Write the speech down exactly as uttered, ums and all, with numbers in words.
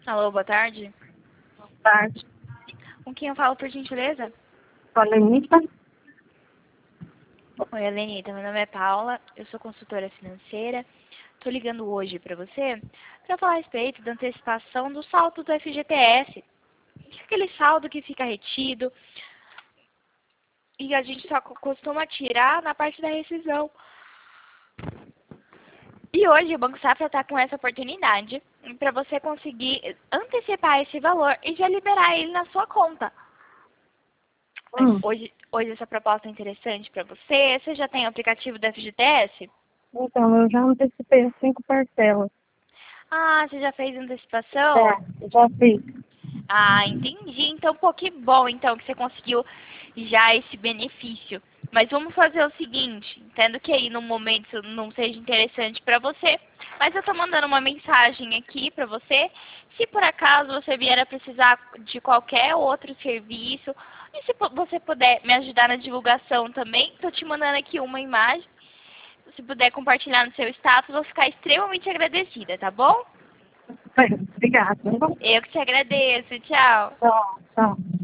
Alô, boa tarde. Boa tarde. Com quem eu falo, por gentileza? Com a Lenita. Oi, Helenita. Meu nome é Paula, eu sou consultora financeira. Estou ligando hoje para você para falar a respeito da antecipação do saldo do F G T S. Aquele saldo que fica retido e a gente só costuma tirar na parte da rescisão. E hoje o Banco Safra está com essa oportunidade para você conseguir antecipar esse valor e já liberar ele na sua conta. Hum. Hoje, hoje essa proposta é interessante para você? Você já tem o aplicativo do F G T S? Então, eu já antecipei as cinco parcelas. Ah, você já fez antecipação? É, já fiz. Ah, entendi. Então, pô, que bom então que você conseguiu já esse benefício. Mas vamos fazer o seguinte, entendo que aí no momento isso não seja interessante para você, mas eu tô mandando uma mensagem aqui para você. Se por acaso você vier a precisar de qualquer outro serviço, e se pu- você puder me ajudar na divulgação também, tô te mandando aqui uma imagem. Se puder compartilhar no seu status, vou ficar extremamente agradecida, tá bom? Bem, obrigada. Eu que te agradeço. Tchau. Tchau, tchau.